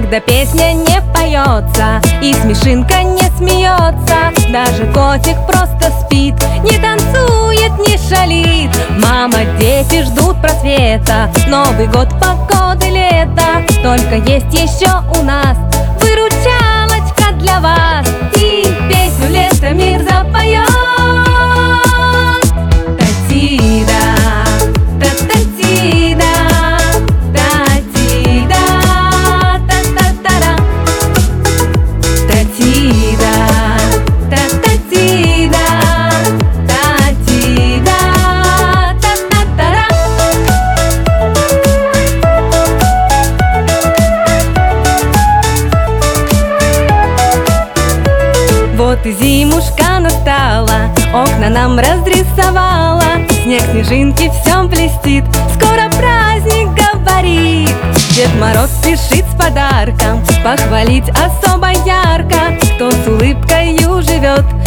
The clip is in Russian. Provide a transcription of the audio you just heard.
когда песня не поется и смешинка не смеется, даже котик просто спит, не танцует, не шалит. Мама, дети ждут просвета, Новый год, погода, лето. Только есть еще у нас выручалочка для вас, и песню «Лето мир» запоет. Та-ти-да, та-та-ти-да, та-ти-да, та-та-та-да, та-ти-да, та-та-ти-да, та-ти-да, та-та-та-да. Вот и зимушка настала, окна нам разрисовала, снег, снежинки, все блестит, скоро праздник, говорит. Дед Мороз спешит с подарком, похвалить особо ярко. Кто с улыбкою живет,